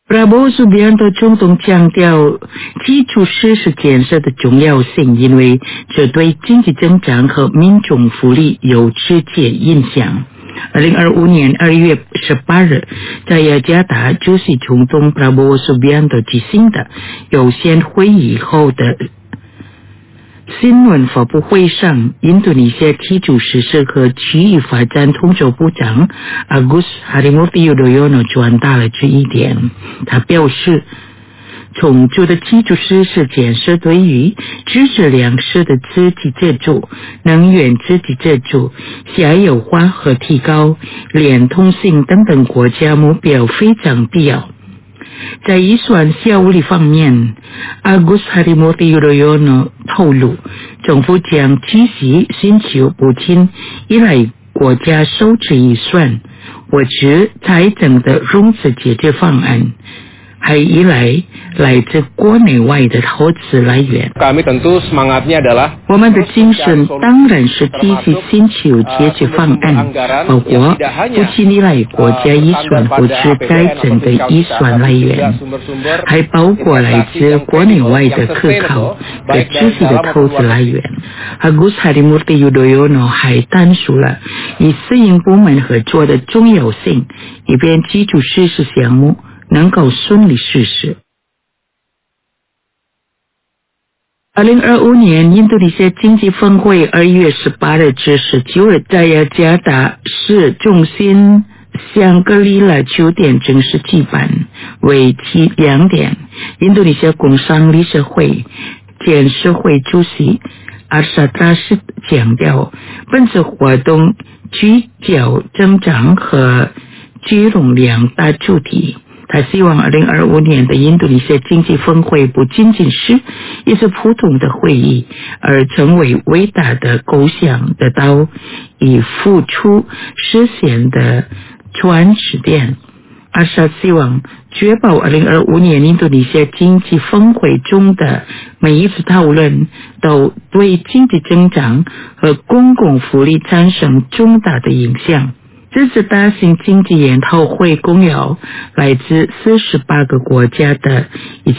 Prabowo Subianto 总统强调基础设施建设的重要性，因为这对经济增长和民众福利有直接影响。2025年2月18日，在雅加达出席总统 Prabowo Subianto 举行的有限会议后的新闻发布会上，印度尼西亚基础设施和区域发展通筹部长 Agus Harimurti Yudhoyono 转达了这一点。他表示，充足的基础设施建设对于支持粮食的自给自足、能源自给自足、下游化和提高连通性等等国家目标非常必要。在预算效率方面， Agus Harimurti Yudhoyono 透露，政府将继续寻求不仅依赖国家收支预算或者财政的融资解决方案，还依赖来自国内外的投资来源。我们的精神当然是积极寻求解决方案，包括不仅依赖国家预算或者财政的预算来源，还包括来自国内外的可靠的持续的投资来源。Agus Harimurti Yudhoyono 还阐述了与私营部门合作的重要性，以便基础设施项目能够顺利实施。2025年印度尼西亚经济峰会2月18日至19日在雅加达市中心香格里拉酒店正式举办，为期2天。印度尼西亚工商理事会监事会主席阿萨达什强调，本次活动聚焦增长和聚拢两大主题。他希望2025年的印度尼西亚经济峰会不仅仅是一次普通的会议，而成为伟大的构想得到以付出实现的转折点。阿萨希望确保2025年印度尼西亚经济峰会中的每一次讨论都对经济增长和公共福利产生重大的影响。这次大型经济研讨会共有来自48个国家的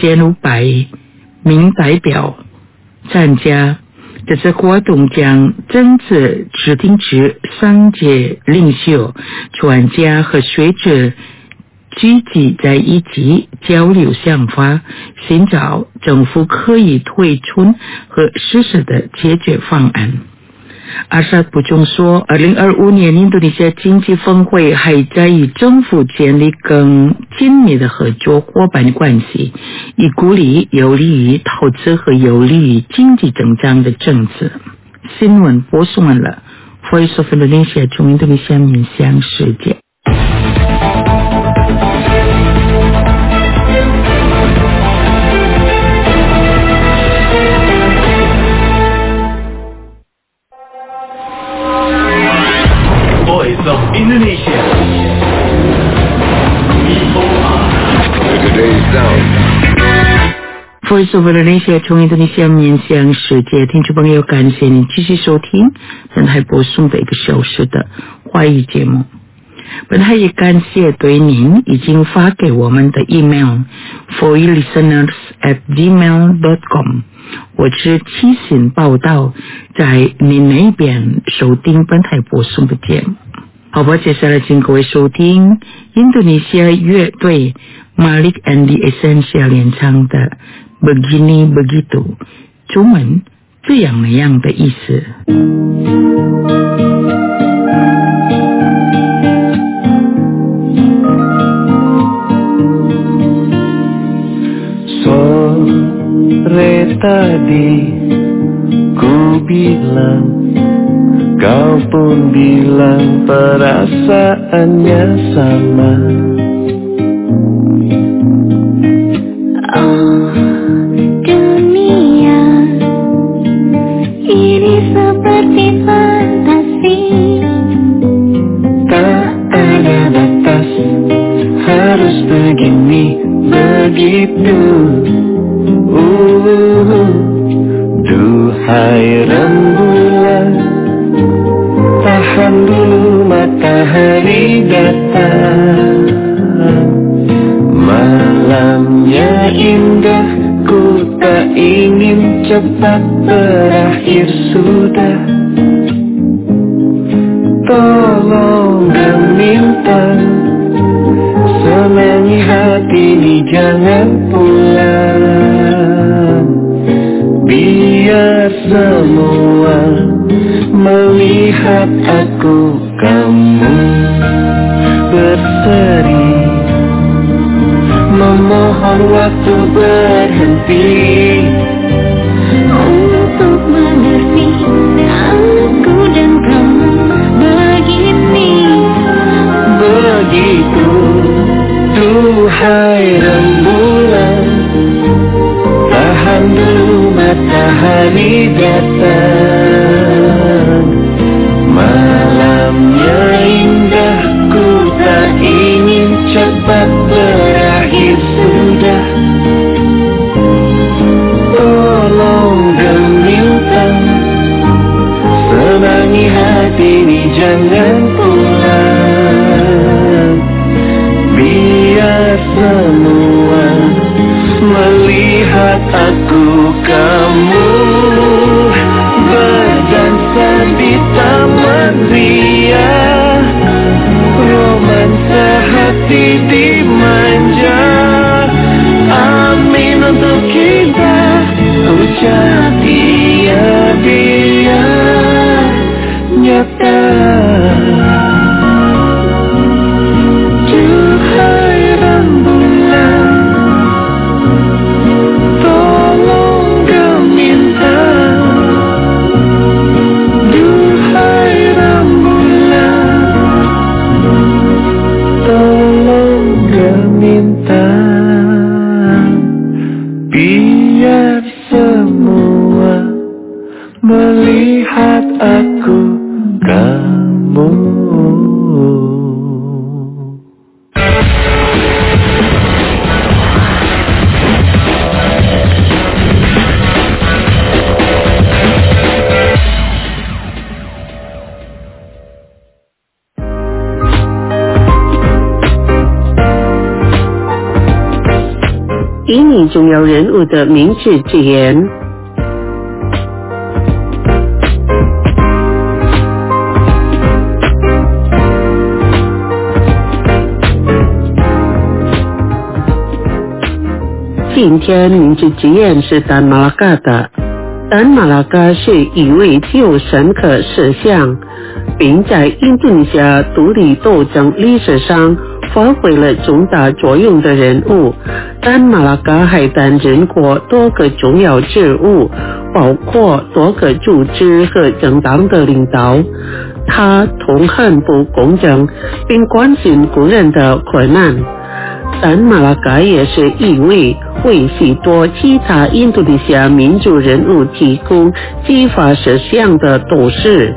1500名代表参加。这次活动将增值指定制商界领袖、专家和学者聚集在一起交流想法，寻找政府可以推出和实施的解决方案。阿萨补充说，2025年印度尼西亚经济峰会还在与政府建立更紧密的合作伙伴关系，以鼓励有利于投资和有利于经济增长的政策。新闻播送完了 Voice of Indonesia 从印度尼西亚面向世界。 Voice of Indonesia. Today's sound. Voice of Indonesia 从印度尼西亚面向世界，听众朋友，感谢您继续收听本台播送的1个小时的华语节目。本台也感谢对您已经发给我们的 email foilisteners@gmail.com 或是提醒报道在您那边收听本台播送的节目。好吧，接下来请各位收听印度尼西亚乐队 Malik and the Essential 演唱的 Begini Begitu， 中文这样那样的意思。 Sore tadi ku bilang, kau pun bilang perasaannya sama. Oh dunia ini seperti fantasi, tak ada batas, harus begini begitu. Duhai rembulan, tahan dulu matahari datang. ingin cepat berakhir sudah. Tolong dan minta, senangi hati ini jangan pulang. Biar semua melihat aku kamu berseri, memohon waktu berhenti untuk mengerti aku dan kamu begini. begitu. Duhai rembulan, tahan dulu matahari datang. Malamnya indah, ku tak ingin cepat berakhir sudah. Tolong dan minta, senangi hati ini jangan pulang. Biar semua melihat aku kamu berdansa di taman ria, romansa hati dimanja. Amin untuk kita, ucap dia nyata. Duhai rembulan, tolong kau minta. Duhai rembulan, tolong kau minta. Biar semua melihat aku kamu. 以你重要人物的名字之言。今天名字之言是丹马拉嘎的。丹马拉嘎是一位具有深刻思想，并在印度尼西亚独立斗争历史上发挥了重大作用的人物。丹马拉嘎还担任过多个重要职务，包括多个组织和政党的领导。他痛恨不公正，并关心工人的困难。丹马拉嘎也是一位为许多其他印度尼西亚民主人物提供激发思想的斗士。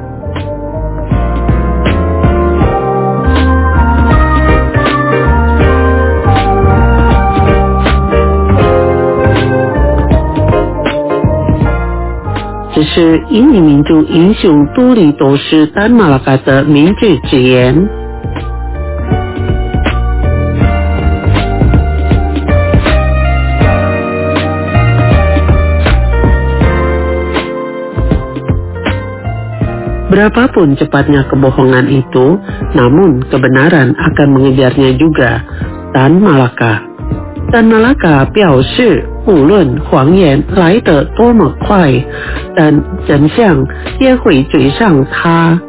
这是印尼民主英雄独立斗士丹马拉嘎的名字之言。Berapapun cepatnya kebohongan itu, namun kebenaran akan mengejarnya juga. Tan Malaka 表示，无论谎言来得多么快，但真相也会追上他。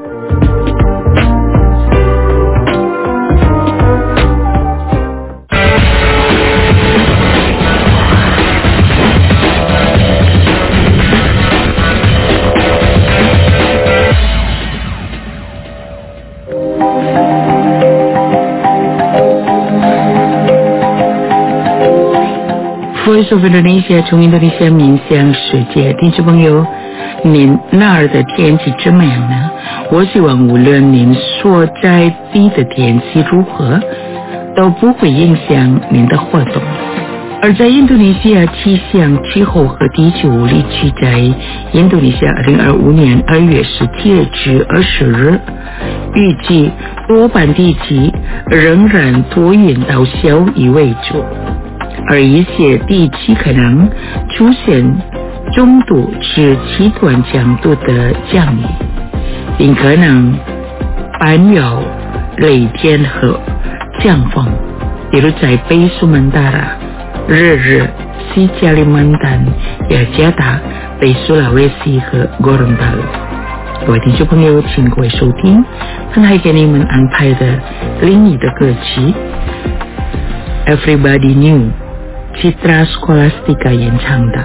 Voice of Indonesia 从印度尼西亚面向世界，听众朋友，您那儿的天气怎么样呢？我希望无论您所在地的天气如何，都不会影响您的活动。而在印度尼西亚气象、气候和地球物理局在印度尼西亚2025年2月17日至20日，预计多半地区仍然多云到小雨为主。 而一些地区可能出现中度至极端强度的降雨，并可能伴有雷电和降风，比如在北苏门答腊、日日、西加里曼丹、雅加达、北苏拉威西和戈隆达。各位听众朋友，请各位收听分还给你们安排的另一的歌曲 Everybody Knew Citra Scholastica 演唱的。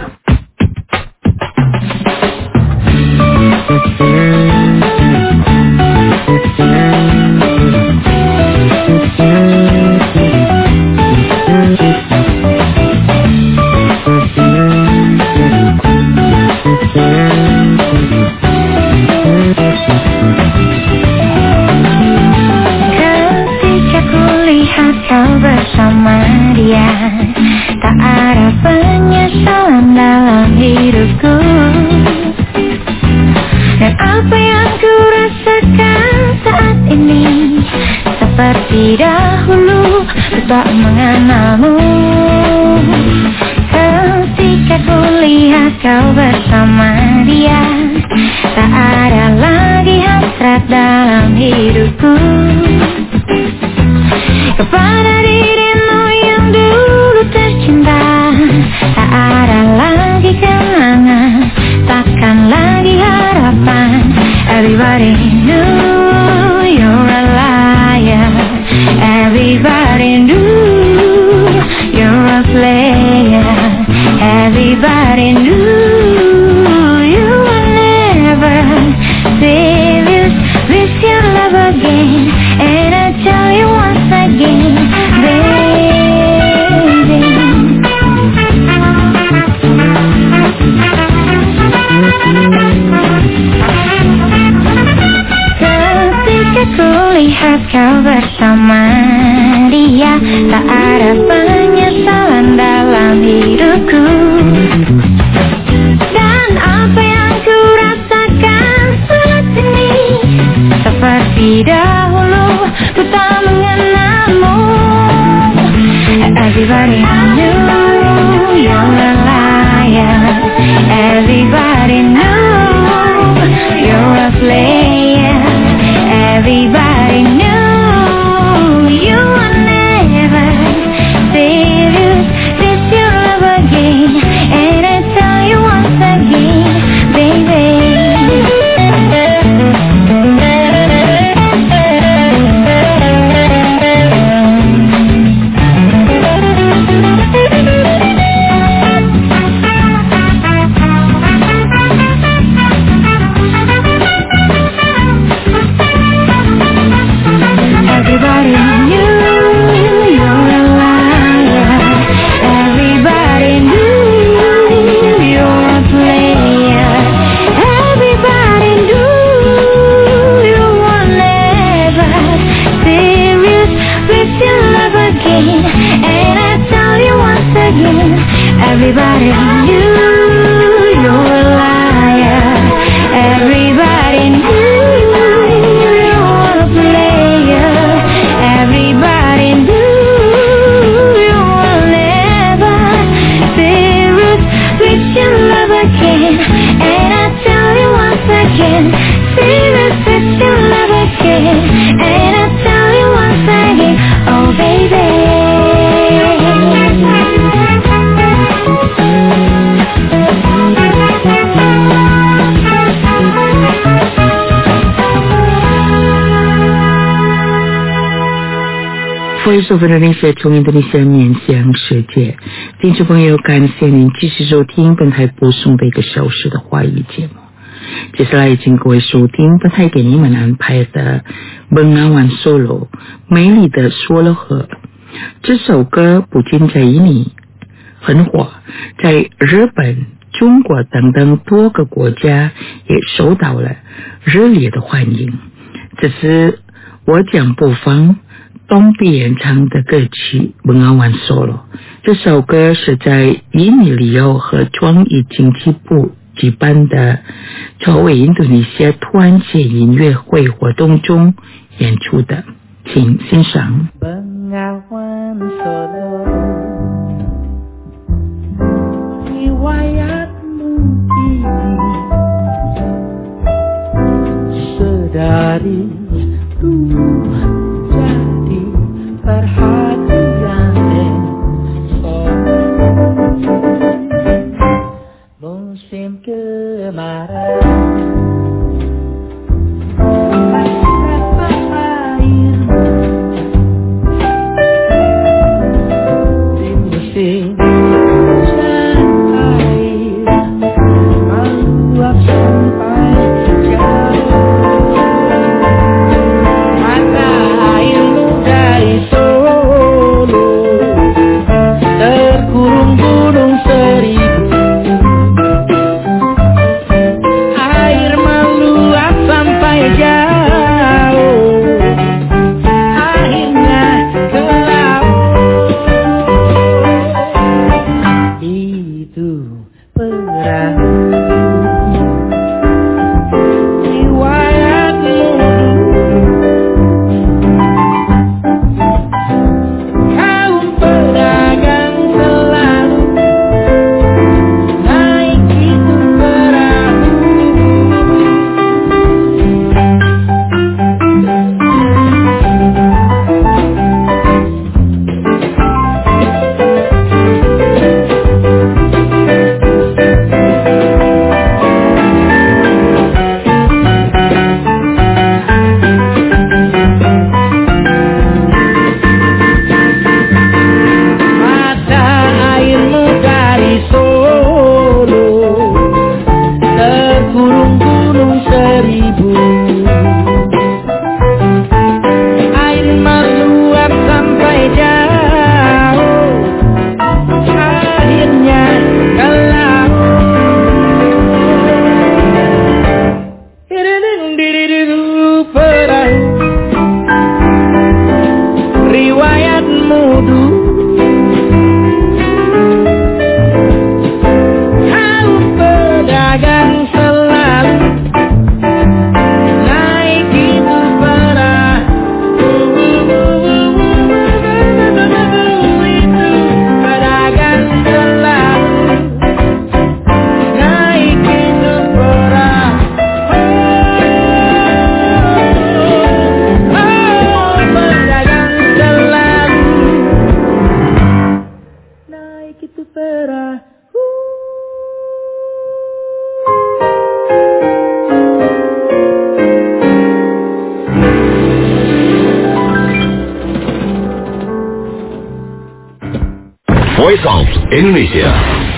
Kau bersama dia, tak ada penyesalan dalam hidupku. Dan apa yang ku rasakan saat ini, seperti dahulu ku tak mengenalmu. Ketika ku lihat kau bersama dia, tak ada lagi hasrat dalam hidupku. Kepada dirimu yang dulu tercinta, tak ada lagi kenangan, takkan lagi harapan. Everybody knew you're a liar. Everybody knew you're a player. Everybody knew you were never serious with your love again. And I tell you once again, baby, ketika ku lihat kau bersama dia, tak ada penyesalan dalam hidupku. Dan apa yang ku rasakan saat ini, seperti dahulu ku tak mengenalmu. Everybody knew you're a liar. Everybody knew you're a player. Everybody knew you were never serious with your love again. And I tell you once again, baby. Everybody knew you're a liar. Everybody knew you were a player. Everybody knew you were never serious with your love again. And I tell you once again, serious with your love again. And I tell you once again, oh baby. Voice of Indonesia 从 Indonesia 面向世界，听众朋友，感谢您继续收听本台播送的1个小时的华语节目。接下来请各位收听本台给你们安排的 Bengawan Solo 美丽的梭罗河。这首歌不仅在印尼很火，在日本、中国等等多个国家也受到了热烈的欢迎。这是我将播放东北演唱的歌曲 Bengawan Solo。 这首歌是在印尼旅游和创意经济部举办的作为印度尼西亚团结音乐会活动中演出的，请欣赏。 Bengawan Solo Voice of Indonesia.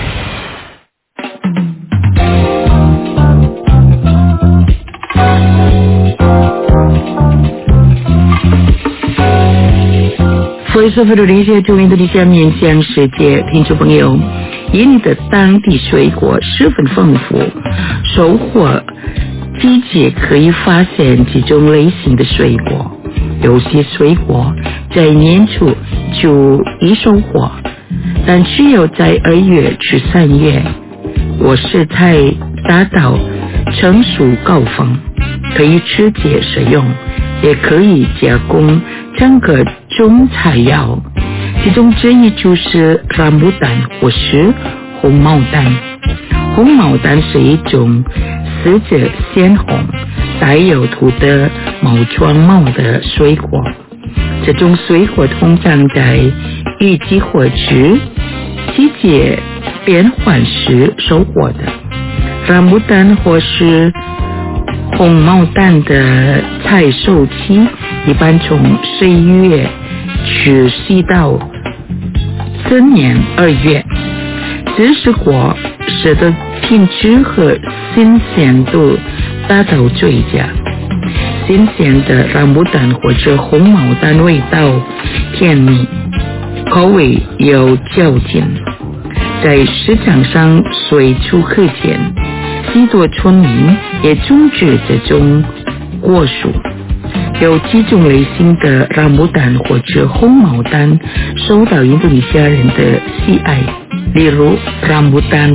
Voice of Indonesia 祝印度尼西亚面向世界，听众朋友，印尼的当地水果十分丰富，收获季节可以发现几种类型的水果，有些水果在年初就已收获，但只有在2月至3月，果实才达到成熟高峰，可以直接食用，也可以加工整个中菜肴，其中之一就是rambutan或是红毛丹。红毛丹是一种色泽鲜红、带有土的毛状毛的水果，这种水果通常在雨季或是季节变换时收获的。rambutan或是红毛丹的采收期一般从11月持续到次年2月，这是果实的品质和新鲜度达到最佳。新鲜的rambutan或者红毛丹味道甜蜜，口味有嚼劲，在市场上随处可见，许多村民也种植这种果树。有几种类型的rambutan或者红毛丹受到印度尼西亚人的喜爱，例如rambutan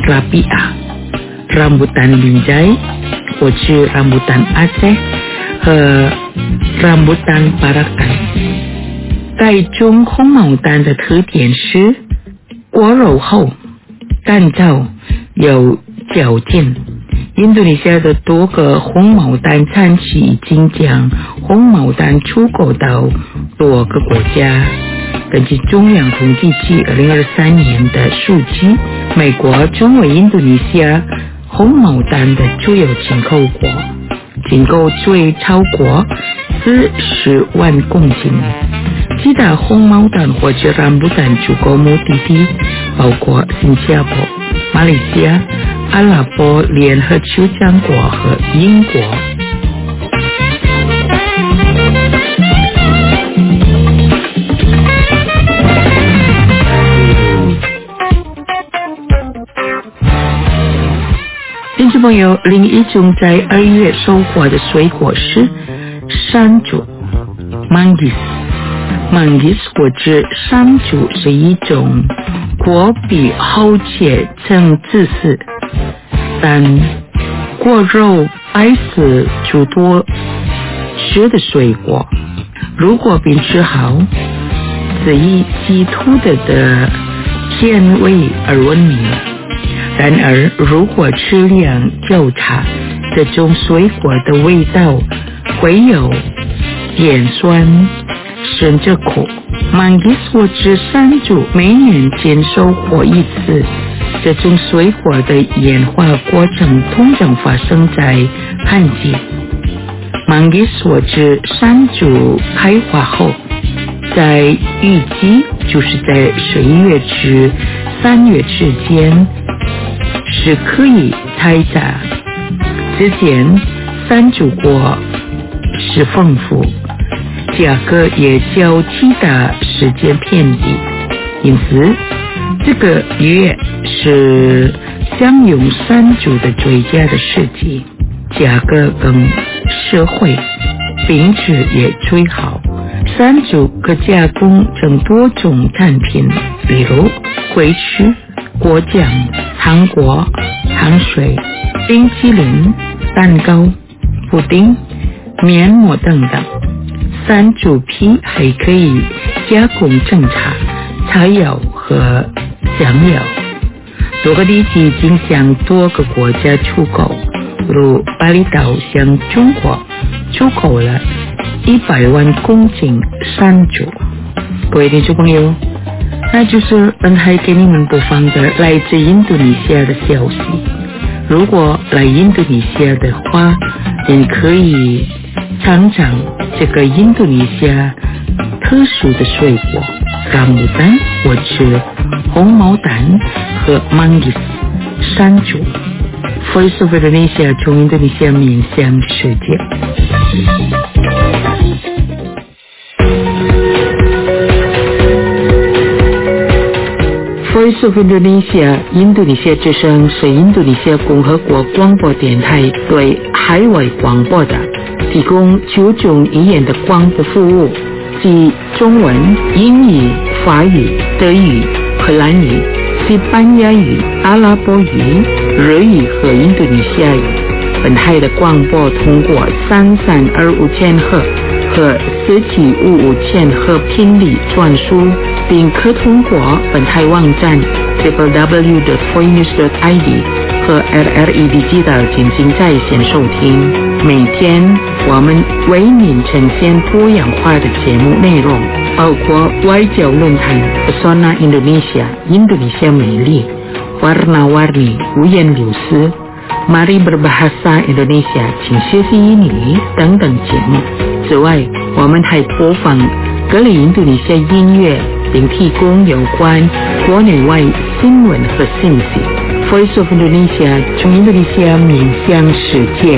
rapia、rambutan binjai或者rambutan aceh和rambutan parakan。该种红毛丹的特点是果肉厚、干燥、有嚼劲。印度尼西亚的多个红毛丹产区已经将红毛丹出口到多个国家。根据中央统计局2023年的数据，美国成为印度尼西亚红毛丹的主要进口国，进口最超过40万公斤。其他红毛丹或者rambutan出口目的地包括新加坡、马来西亚、阿拉伯联合酋长国和英国。听众朋友，另一种在2月收获的水果是山竹 Manggis 或者山竹是一种果皮厚且呈紫色，但果肉白色诸多吃的水果。如果品质好，是以极土的甜味而闻名。然而如果质量较差，这种水果的味道会有点酸甚至苦。Manggis 或者山竹每年仅收获一次，这种水果的演化过程通常发生在旱季。Manggis 或者山竹开花后，在雨季就是在11月至3月之间是可以采摘。之前山竹果是丰富，价格也较其他时间便宜，因此这个月是享用山竹的最佳的时机，价格更实惠，品质也最好。山竹可加工成多种产品，比如回曲、果酱、糖果、糖水、冰淇淋、蛋糕、布丁、面膜等等。山竹皮还可以加工成茶、菜肴和香料。多个地区已经向多个国家出口，如巴厘岛向中国出口了100万公斤山竹。各位听众朋友，那就是本台给你们播放的来自印度尼西亚的消息。如果来印度尼西亚的话，你可以尝尝这个印度尼西亚特殊的水果rambutan或者红毛丹和 Manggis 山竹。Voice of Indonesia 从印度尼西亚面向世界。Voice of Indonesia 印度尼西亚之声是印度尼西亚共和国广播电台对海外广播的提供9种语言的广播服务，即中文、英语、法语、德语、荷兰语、西班牙语、阿拉伯语、日语和印度尼西亚语。本台的广播通过3325千赫和4755千赫频率传输，并可通过本台网站 www.voinews.id 和 RRI Digital 进行在线收听。每天我们为您呈现多样化的节目内容，包括外交论坛 Pesona Indonesia 印度尼西亚美丽、Warna-Warni 五颜六色、Mari Berbahasa Indonesia 请学习英语等等节目。此外，我们还播放各类印度尼西亚音乐，并提供有关国内外新闻和信息。Voice of Indonesia 从印度尼西亚面向世界。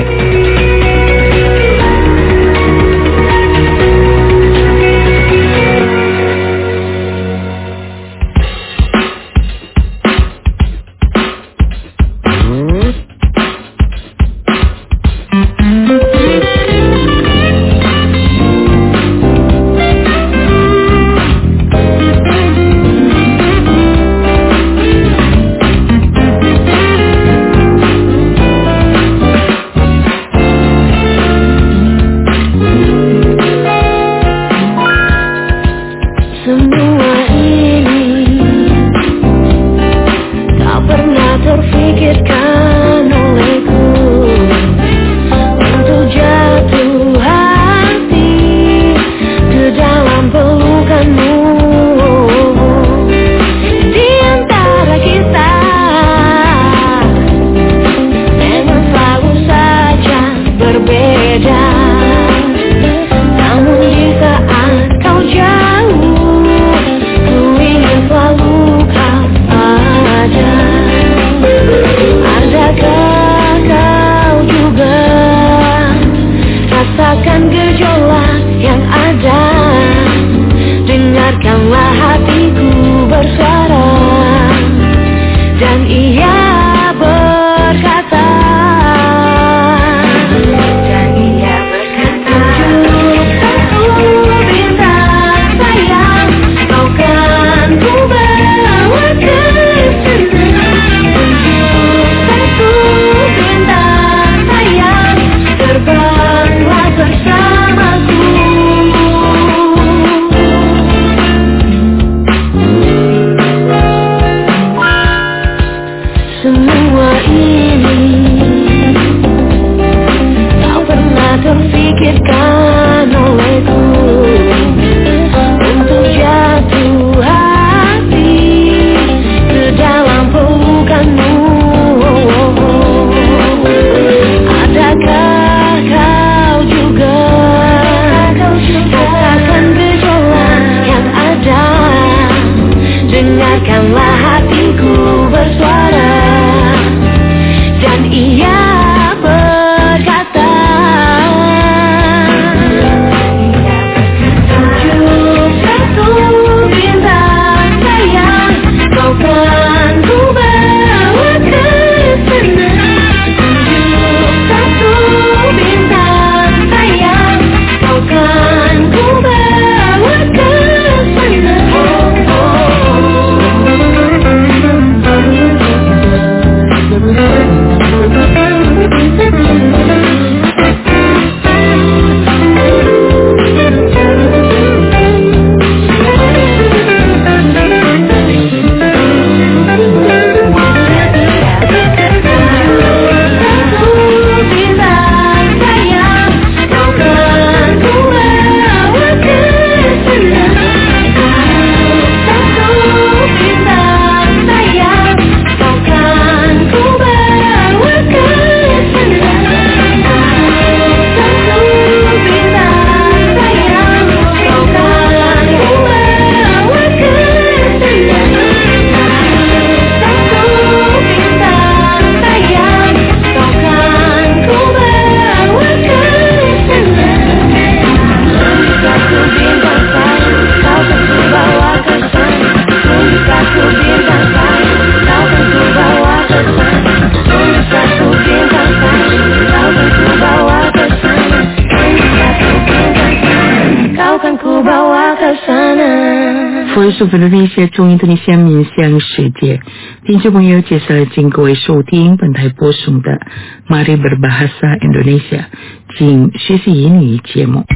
Voice of Indonesia 中印度尼西亚面向世界，听众朋友，接下来请各位收听本台播送的 Mari Berbahasa Indonesia 请学习英语节目。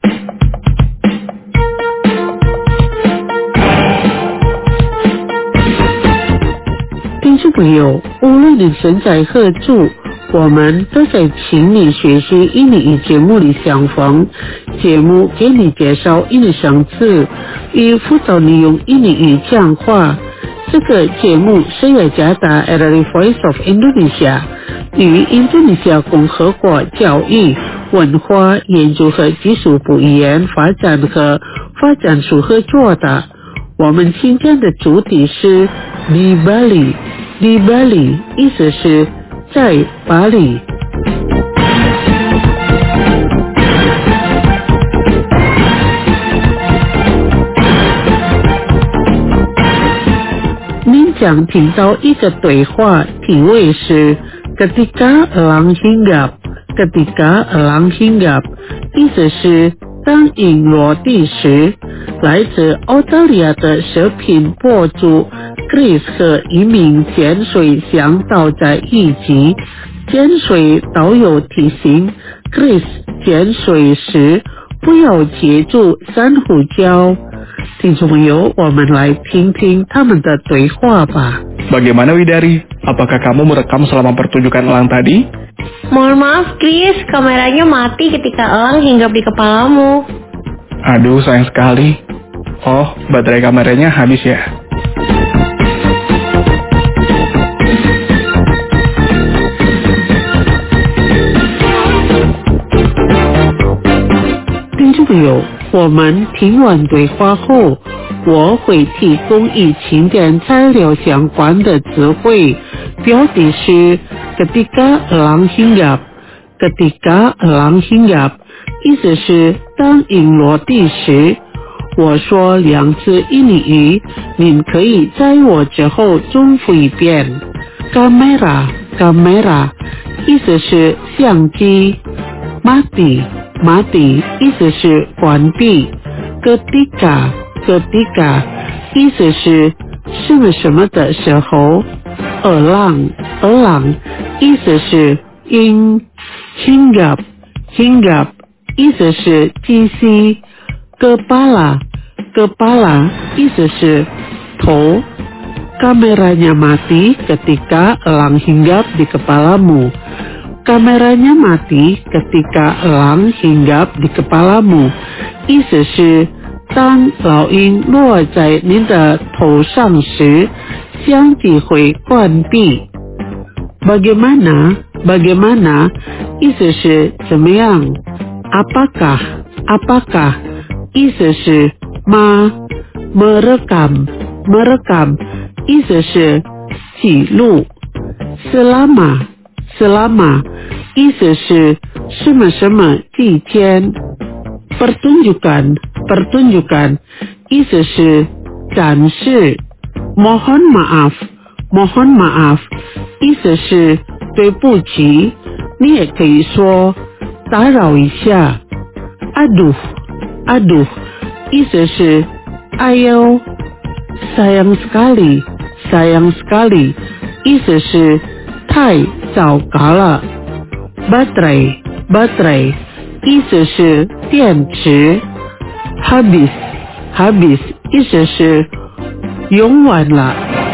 听众朋友，无论你身在何处，我们都在请你学习英语节目里相逢。节目给你介绍英语生词，与辅导你用英语讲话。这个节目是雅加达 The Voice of Indonesia 与印度尼西亚共和国教育、文化研究和技术部语言发展和发展署合作的。我们今天的主题是 di Bali。di Bali 意思是在巴黎。您将听到一个对话，题为是 Ketika elang hinggap。Ketika elang hinggap 意思是当影落地时。来自澳大利亚的视频博主 Chris 和一名潜水向导在一起。潜水导游提醒 Chris 潜水时不要接触珊瑚礁。听众朋友，我们来听听他们的对话吧。 Bagaimana Widari? Apakah kamu merekam selama pertunjukan elang tadi? Mohon maaf, Chris, kameranya mati ketika elang hinggap di kepalamu. Aduh, sayang sekali. Oh, baterai kameranya habis ya. 听众朋友，我们听完对话后，我会提供与情点材料相关的词汇。标题是 Ketika elang hinggap。Ketika elang hinggap 意思是当影落地时。我说两次印语，您可以在我之后重复一遍。Kamera 意思是相机。mati 意思是关闭。Ketika 意思是什么什么的时候。elang 意思是鹰。hinggap 意思是机器。Kepala 意思是头。Kameranya mati ketika elang hinggap di kepalamu. Kameranya mati ketika elang hinggap di kepalamu 意思是当老鹰落在您的头上时，相机会关闭。Bagaimana 意思是怎么样。Apakah意思是吗。merekam 意思是记录。selama 意思是什么什么几天。pertunjukan 意思是展示。mohon maaf 意思是对不起，你也可以说打扰一下。aduh 意思是哎呦。sayang sekali 意思是太糟糕了。baterai 意思是电池。habis 意思是用完了。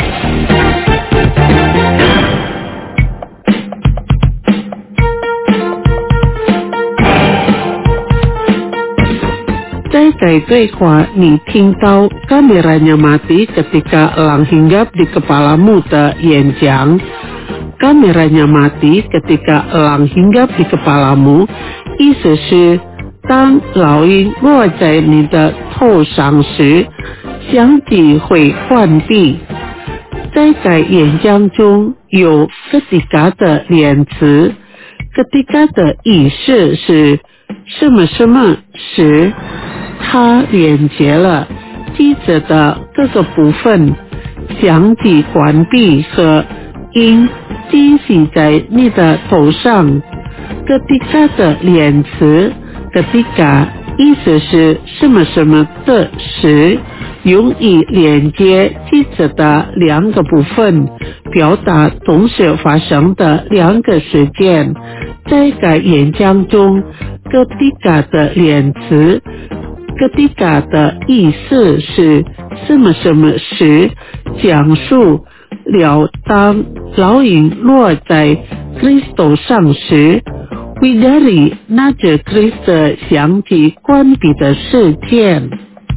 在对话你听到 kameranya mati ketika elang hinggap di kepalamu 的演讲。kameranya mati ketika elang hinggap di kepalamu 意思是当老鹰落在你的头上时，相机会关闭。在演讲中有 ketika 的连词。ketika 的意思是什么什么时。它连接了记者的各个部分，相机关闭和鹰击击在你的头上。ketika 的连词 ketika 意思是什么什么的时， 用以连接记者的两个部分，表达同时发生的两个事件。在该演讲中，ketika的连词ketika的意思是什么什么时，讲述了当烙印落在 Kristo 上时，Widari 拿着 Kristo 相继关闭的事件。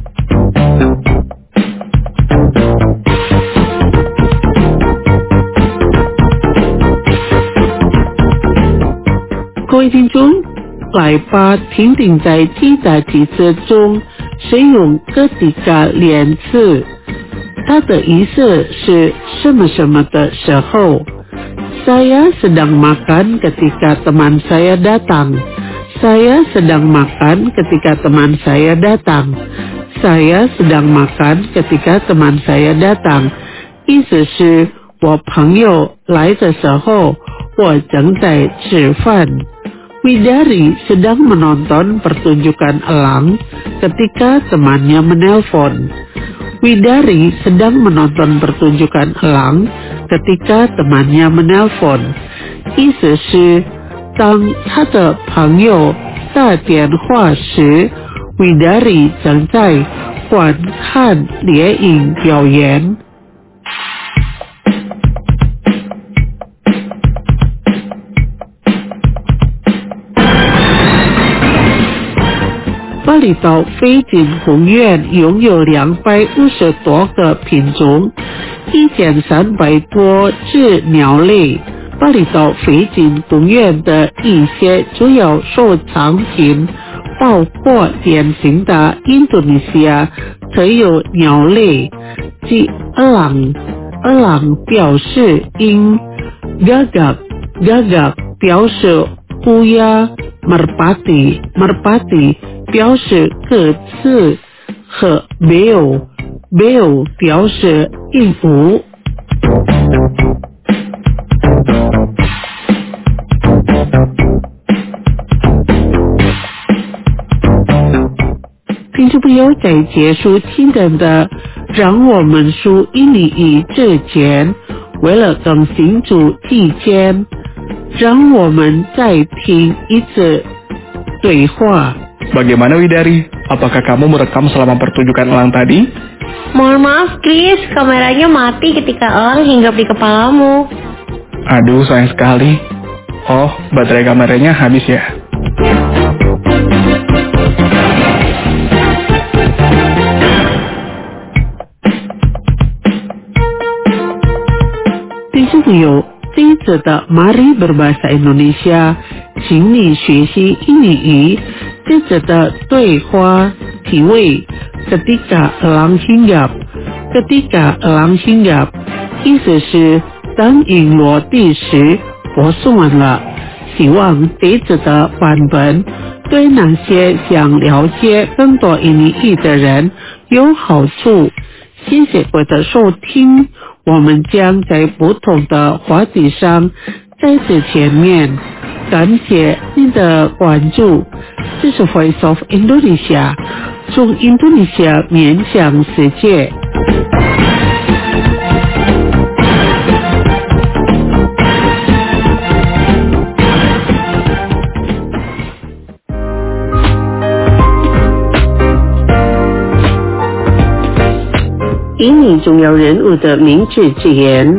各位听众，来吧，听听在其他句子中使用 ketika 连词，它的意思是什么什么的时候。Saya sedang makan ketika teman saya datang. Saya sedang makan ketika teman saya datang. Saya sedang makan ketika teman saya datang. 意思是我朋友来的时候，我正在吃饭。Widari sedang menonton pertunjukan elang ketika temannya menelpon. Widari sedang menonton pertunjukan elang ketika temannya menelpon. 意思是当他的朋友打电话时， Widari 正在观看猎鹰表演。巴厘岛飞景公园拥有250多个品种，1300多只鸟类。巴厘岛飞景公园的一些主要收藏品包括典型的印度尼西亚特有鸟类，即elang。elang 表示鹰 ，gagak 表示乌鸦 ，merpati 表示鸽子和 beo 表示鹦鹉。听众朋友，在结束听的让我们说印尼语之前，为了更清楚意见，让我们再听一次对话。 Bagaimana Widari? Apakah kamu merekam selama pertunjukan elang tadi? Mohon maaf, Chris, kameranya mati ketika elang hinggap di kepalamu. Aduh, sayang sekali. Oh, baterai kameranya habis ya? Tinggal 这一次的 Mari Berbahasa Indonesia， 请你学习印尼语。这次的对话题为 Ketika elang hinggap。 Ketika elang hinggap 意思是当鹰落地时，我说完了。希望这次的版本对那些想了解更多印尼语的人有好处。谢谢各位的收听，我们将在不同的话题上再次见面。感谢您的关注，这是 Voice of Indonesia， 从印度尼西亚面向世界。印尼重要人物的名字之言。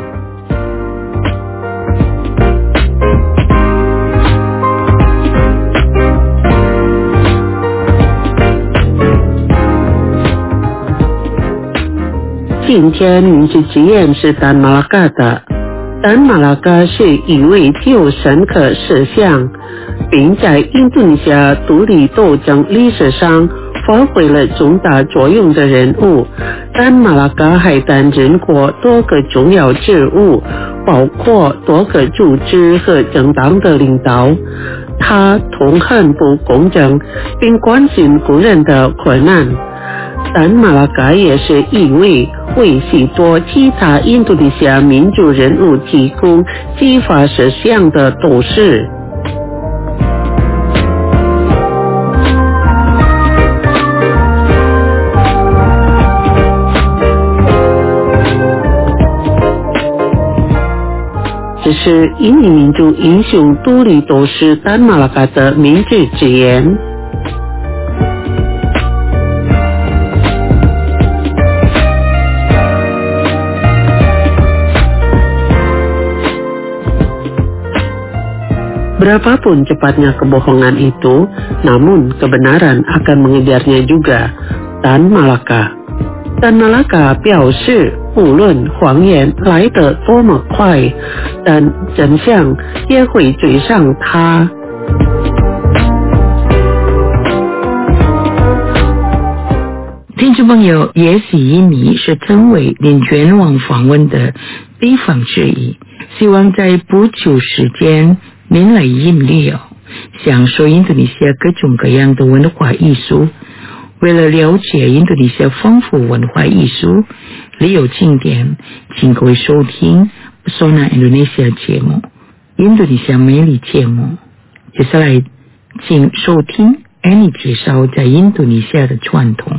今天名字之言是丹马拉嘎的。丹马拉嘎是一位具有深刻思想，并在印度尼西亚独立斗争历史上发挥了重大作用的人物。丹马拉嘎还担任过多个重要职务，包括多个组织和政党的领导。他痛恨不公正，并关心工人的困难。丹马拉嘎也是一位为许多其他印度尼西亚民主人物提供激发思想的斗士。 这是印尼民族英雄都里都是丹马拉嘎的明智之言。Berapapun cepatnya kebohongan itu, namun kebenaran akan mengejarnya juga. Tan Malaka， Tan Malaka 表示，无论谎言来得多么快，但真相也会追上它。 听众朋友，也许印尼是成为您前往访问的地方之一，希望在不久时间您来印尼哦，享受印度尼西亚各种各样的文化艺术。为了了解印度尼西亚丰富文化艺术、旅游景点，请各位收听 Pesona Indonesia 节目，印度尼西亚美丽节目。接下来，请收听 Annie 介绍在印度尼西亚的传统。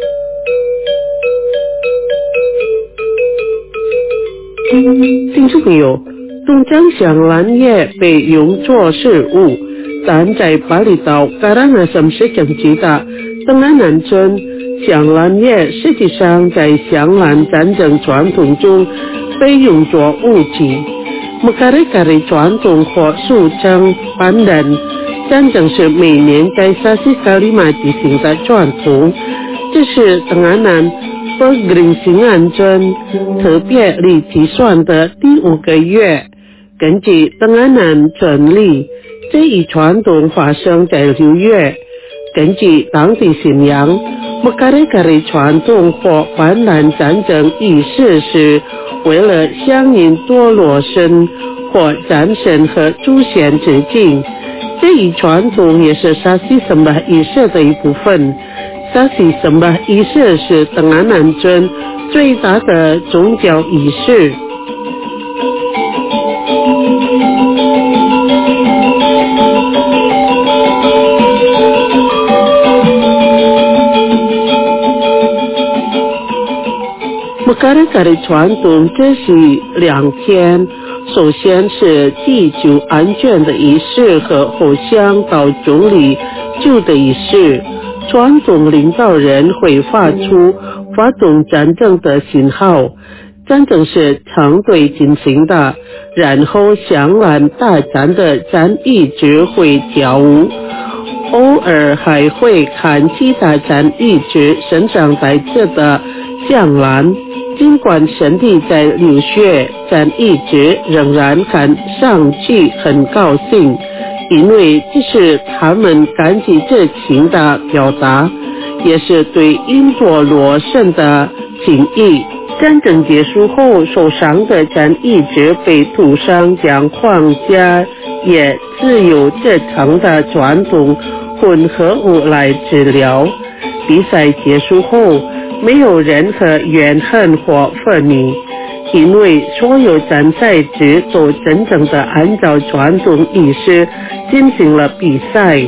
听众朋友，东江香兰叶被用作食物，但在巴厘岛Karangasem市政区的登兰南村，香兰叶实际上在香兰战争传统中被用作武器。Mekari-kari传统或俗称班人，战争是每年在沙西卡里马举行的传统，这是登兰南Pegeringsingan村特别历计算的第5个月。根据登兰南村历，这一传统发生在6月。根据当地信仰，Mekari-kari传统或班兰战争仪式是为了向印多罗神或战神和祖先致敬。这一传统也是沙西什巴仪式的一部分。沙西什巴仪式是登兰南村最大的宗教仪式。Mekari-kari传统这是2天，首先是祭酒安全的仪式和互相到中里酒的仪式。传统领导人会发出发动战争的信号，战争是成队进行的，然后香兰大战的战役指挥跳舞，偶尔还会看其他战役指身上带着的香兰。尽管身体在流血，战役指仍然看上去很高兴，因为这是他们感激之情的表达，也是对印多罗神的敬意。战争结束后，受伤的战役者被涂上将皇家也自由制成的传统混合物来治疗。比赛结束后，没有任何怨恨或愤怒，因为所有参赛者都真正的按照传统仪式进行了比赛。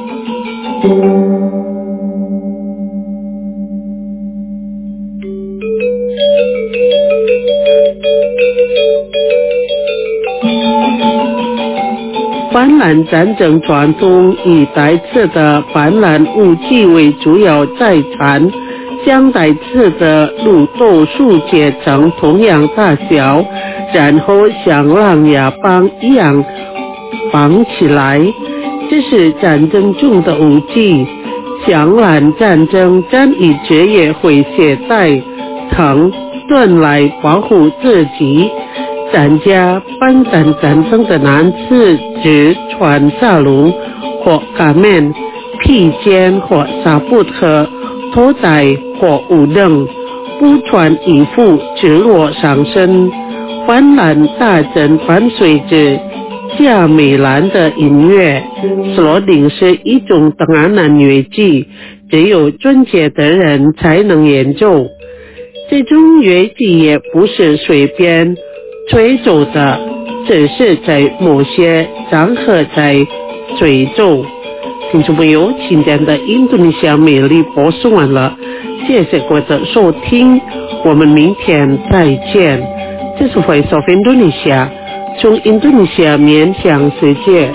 班兰战争传统以带刺的班兰武器为主要载产，将带刺的鹿豆树切成同样大小，然后像狼牙棒一样绑起来，这是战争中的武器。香兰战争战役者也会携带藤盾来保护自己。参加班兰战争的男子只穿纱笼或嘎面、披肩或纱布和头带或武灯，不穿衣服，直落上身。班兰大阵伴随着加美兰的音乐，斯罗丁是一种登兰南乐器，只有专业的人才能演奏。这种乐器也不是随便吹奏的，只是在某些场合在吹奏。听众朋友，今天的印度尼西亚美丽播送完了，谢谢各位的收听，我们明天再见。这是Voice of Indonesia， 从印度尼西亚面向世界。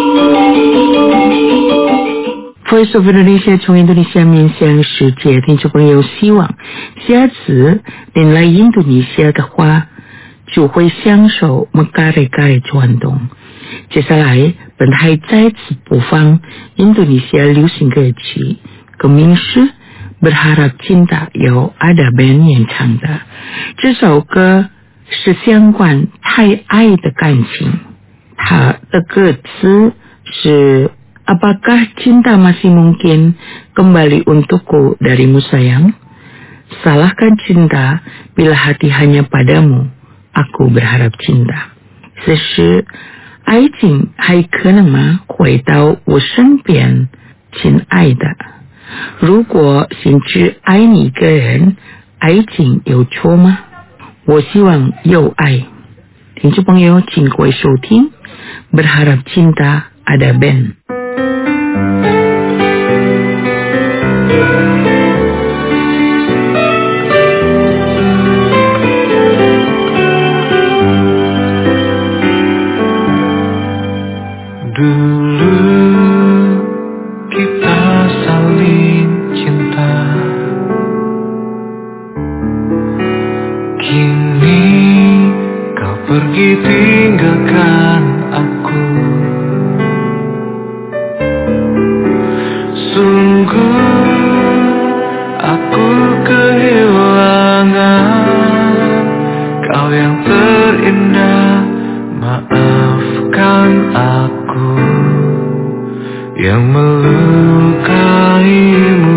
Voice of Indonesia 从印度尼西亚面向世界，听众朋友，希望下次您来印度尼西亚的话，就会享受Mekare-Kare传统。接下来，本台再次播放印度尼西亚流行歌曲，歌名是 Berharap Cinta 由 Ada Band 演唱的。这首歌是相关太爱的感情，它的歌词是 Apakah cinta masih mungkin kembali untukku darimu sayang? Salahkah cinta bila hati hanya padamu, aku berharap cinta. 此时爱情还可能吗？回到我身边，亲爱的。如果心只爱你一个人，爱情有错吗？我希望有爱。听众朋友，请各位收听 Berharap Cinta Ada Band。 Dulu kita saling cinta, kini kau pergi tinggalkan aku. Sungguh aku kehilangan kau yang terindah. Maafkan aku yang melukaimu.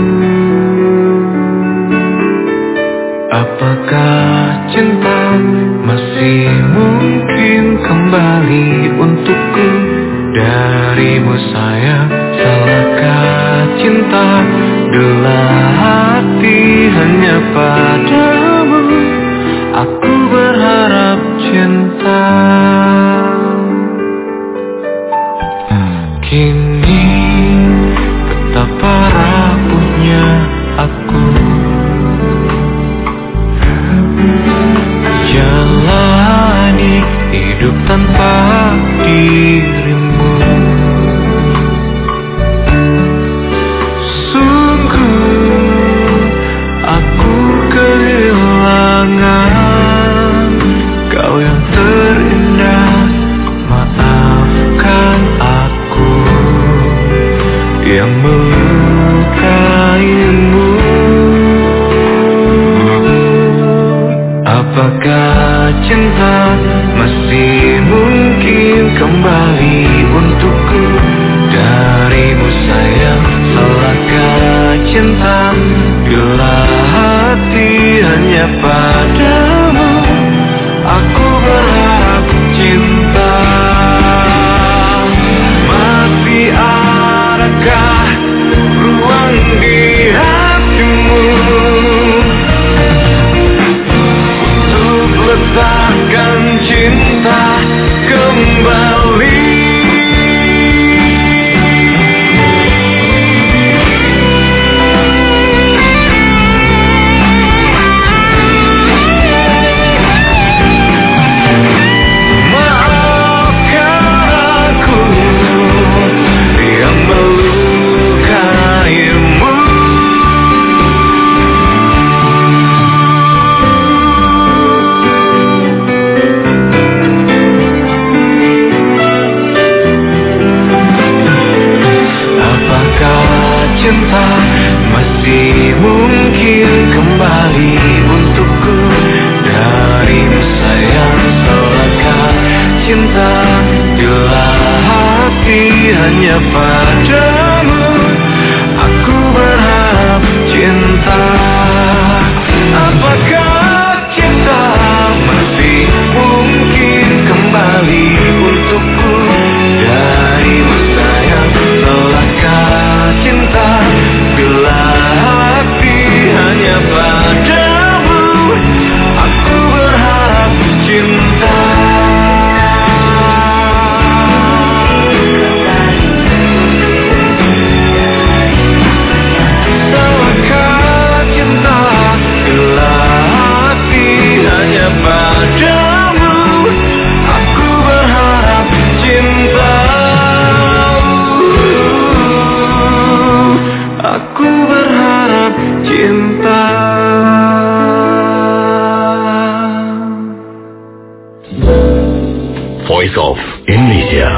Apakah cinta masih mungkin kembali untukku darimu sayang? Salahkah cinta bila hati hanya padamu? Aku berharap cinta. Kini betapa rapuhnya aku jalani hidup tanpa dirimu. Sungguh aku kehilangan kau yang terindah. Maafkan aku yang melukaimu. Apakah cinta masih mungkin kembali untukku darimu sayang? Salahkah cinta bila hati hanya padamu? Aku berharap cinta. Masih adakah ruang di hatimu untuk letakkan cinta kembali? Cinta masih mungkin kembali untukku darimu sayang? Salahkah cinta bila hati hanya padamu? Aku berharap cinta. Apakah cinta masih mungkin kembali untukku darimu sayang? Salahkah cinta bila hati hanya padamu? Aku berharap cinta. Voice of Indonesia。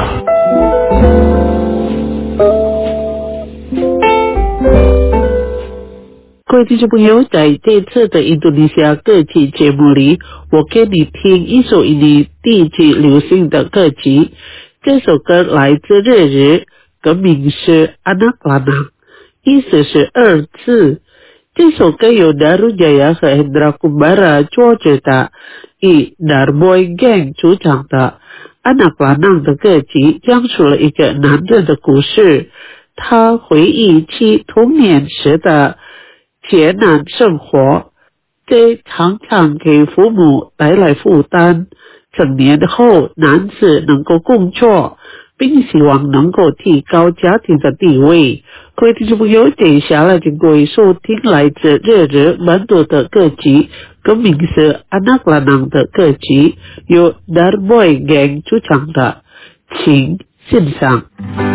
各位听众朋友，在这次的印度尼西亚歌曲节目里，我给你听一首印尼地区流行的歌曲。这首歌来自日语，歌名是 Anak Lanang， 意思是儿子。这首歌由 Daru Jaya 和 Hendra Kumbara 作曲的，以 Darboy Gang 主唱的 Anak Lanang 的歌曲讲述了一个男人的故事，他回忆起童年时的艰难生活，这常常给父母带来负担。成年后，男子能够工作，并希望能够提高家庭的地位。各位听众朋友，接下来请各位收听来自日语本土的歌曲，歌名是 Anak Lanang 的歌曲，由 Darboy Gang 主唱的，请欣赏。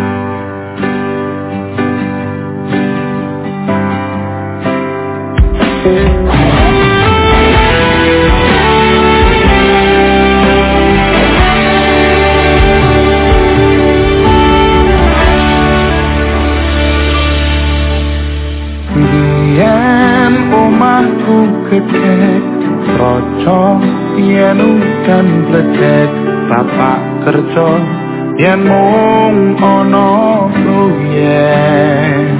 Gedek, rocok, yen udan bledek, bapak kerja, yen mung ono luyen.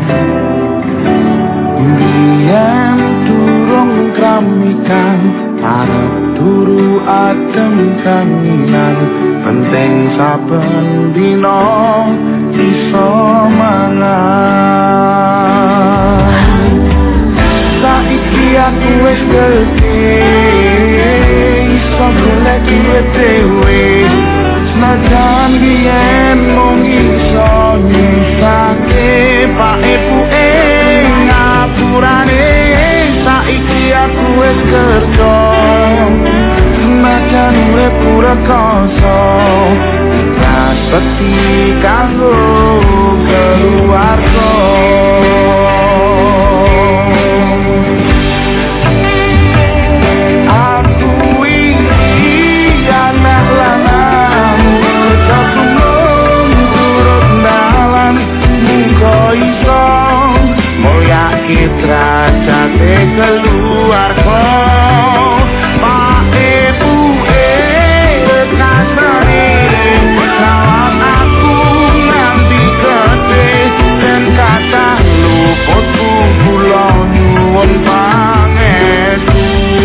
Yen durung kramikan, arep turu adem kanginan, penting saben dina iso mangan. Saiki aku wis gedhe, iso golek duit dhewe, senajan biyen mung iso nyisake pak ibuke ngapurane. Saiki aku wis kerja, senajan urip rekoso, ikhlas bekti kanggo keluarga. Derajate keluarga pak ibuke kasane rawat aku nganti gede dan kata luput kula nyuwun pangestu.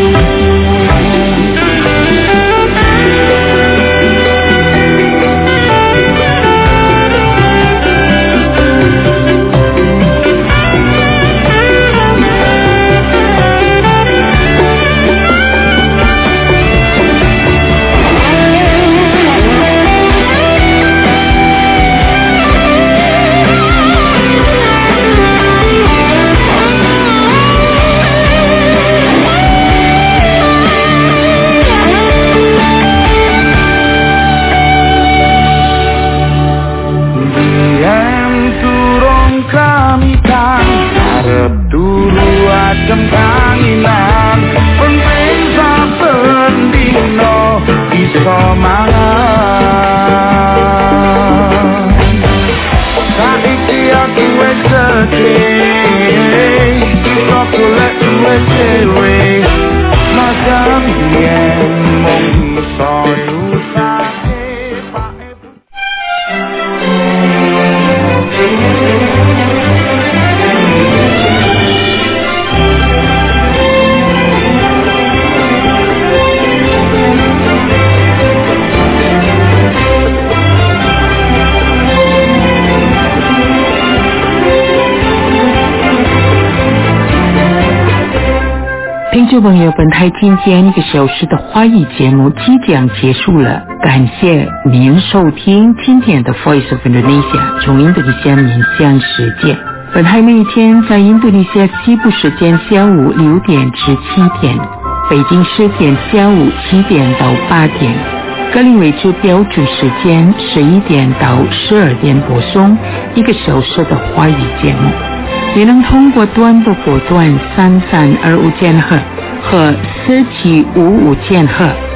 听众朋友，本台今天1个小时的华语节目即将结束了，感谢您收听今天的 Voice of Indonesia 从印度尼西亚面向世界。本台每天在印度尼西亚西部时间下午6点至7点，北京时间下午7点到8点，格林威治标准时间11点到12点播送1个小时的华语节目。也能通过短波波段3325千赫和4755千赫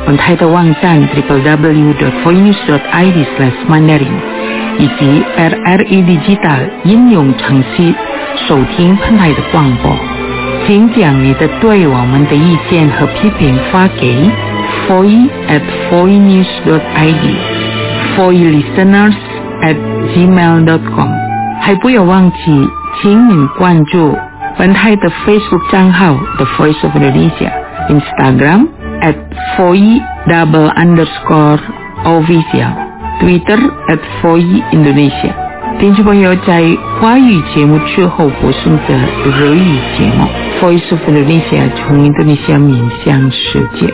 本台的网站 www.voinews.id/mandarin 以及 RRI Digital 应用程序收听本台的广播。请将你的对我们的意见和批评发给 foi@voinews.id foilisteners@gmail.com 还不要忘记请您关注本台的 Facebook 账号 The Voice of Indonesia Instagram @foi_official Twitter @foiindonesia 听众朋友在华语节目之后播送的日语节目 Voice of Indonesia 从印度尼西亚面向世界。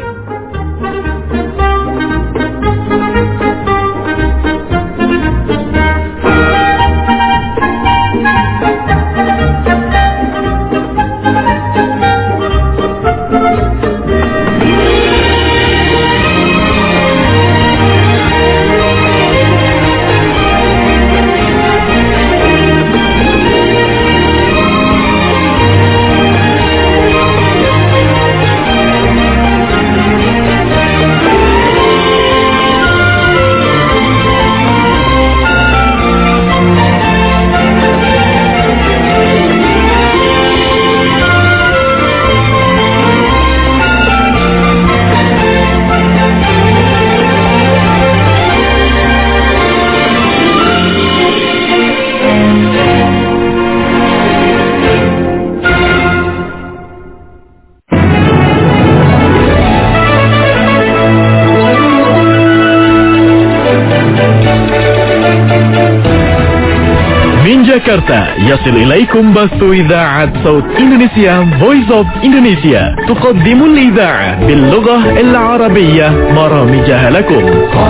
جاكرتا يصل إليكم بث إذاعة صوت إندونيسيا Voice of Indonesia تقدم الإذاعة باللغة العربية برامجها لكم.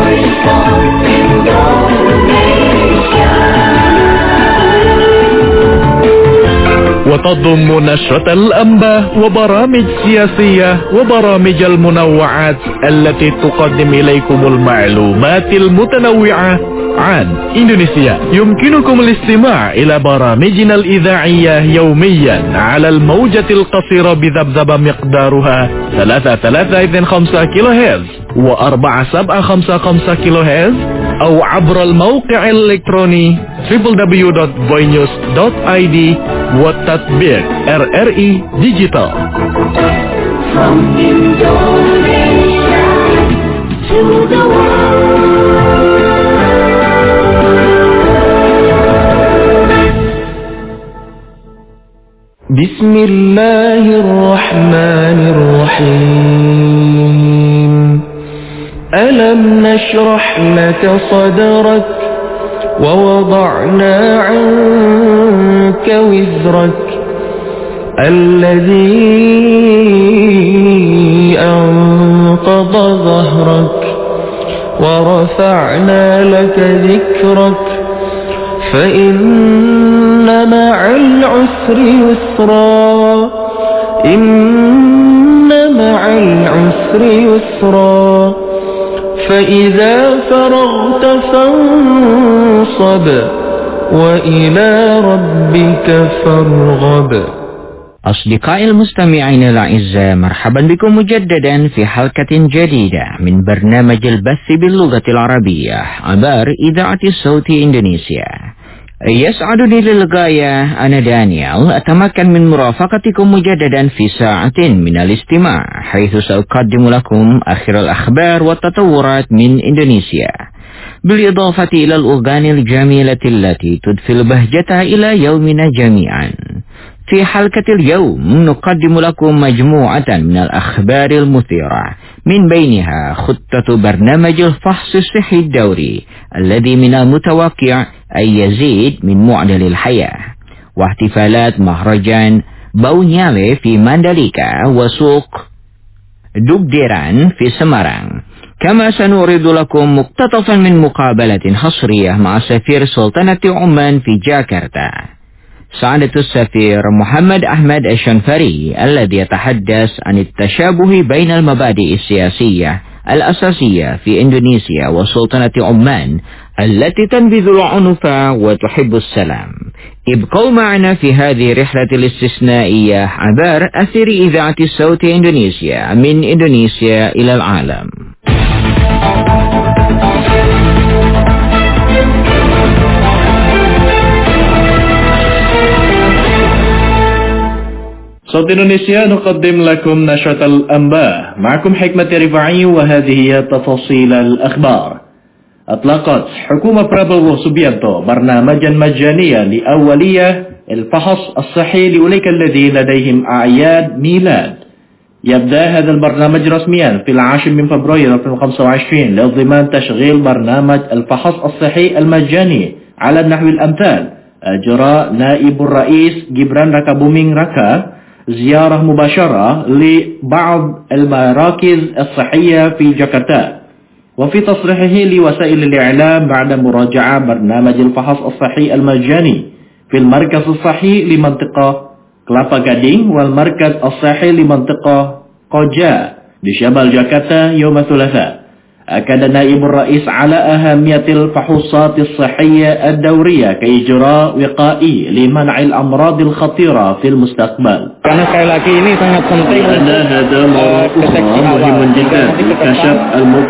وتضم نشرة الأنباء وبرامج سياسية وبرامج المنوعات التي تقدم إليكم المعلومات المتنوعة عن إندونيسيا. يمكنكم الاستماع إلى برامجنا الإذاعية يوميا على الموجة القصيرة بذبذبة مقدارها 3325 كيلوهرتز و4755 كيلوهرتز أو عبر الموقع الإلكتروني www.voinews.id والتطبيق RRI Digital. From Indonesia to the world. بسم الله الرحمن الرحيم ألم نشرح لك صدرك ووضعنا عنك وزرك الذي أنقض ظهرك ورفعنا لك ذكرك فإن مع العسر يسرا إن مع العسر يسرا فإذا فرغت فانصب وإلى ربك فارغب. أصدقائي المستمعين الأعزاء مرحبا بكم مجددا في حلقة جديدة من برنامج البث باللغة العربية عبر إذاعة صوت إندونيسيا. يسعدني للغاية أنا دانيال أتمكن من مرافقتكم مجددا في ساعة من الاستماع حيث سأقدم لكم آخر الأخبار والتطورات من إندونيسيا بالإضافة إلى الأغاني الجميلة التي تدفي البهجة إلى يومنا جميعا. في حلقة اليوم نقدم لكم مجموعة من الأخبار المثيرة من بينها خطة برنامج الفحص الصحي الدوري الذي من المتوقع أن يزيد من معدل الحياة واحتفالات مهرجان باونيالي في مانداليكا وسوق دوغديران في سمارang. كما سنعرض لكم مقتطفا من مقابلة حصرية مع سفير سلطنة عمان في جاكرتا سعادة السفير محمد أحمد الشنفري الذي يتحدث عن التشابه بين المبادئ السياسية الأساسية في إندونيسيا وسلطنة عمان التي تنبذ العنف وتحب السلام. ابقوا معنا في هذه الرحلة الاستثنائية عبر أثير إذاعة صوت إندونيسيا من إندونيسيا إلى العالم. صوت إندونيسيا نقدم لكم نشرة الأنباء معكم حكمة رفاعي وهذه هي تفاصيل الأخبار. أطلقت حكومة برابو سوبيانتو برنامجا مجانيا لأولية الفحص الصحي لأولئك الذين لديهم أعياد ميلاد. يبدأ هذا البرنامج رسميا في 10 من فبراير 2025 لضمان تشغيل برنامج الفحص الصحي المجاني على النحو الأمثال: أجراء نائب الرئيس جبران ركابومين ركا زيارة مباشرة لبعض المراكز الصحية في جاكرتا. وفي تصريحه لوسائل الإعلام بعد مراجعة برنامج الفحص الصحي المجاني في المركز الصحي لمنطقة كلابا غادينغ والمركز الصحي لمنطقة koja di شمال جاكرتا يوم الثلاثاء، أكد نائب الرئيس على أهمية الفحوصات الصحية الدورية كإجراء وقائي لمنع الأمراض الخطيرة في المستقبل. Karena sekali lagi ini sangat penting. هذا موضوع مهم جدا لكشف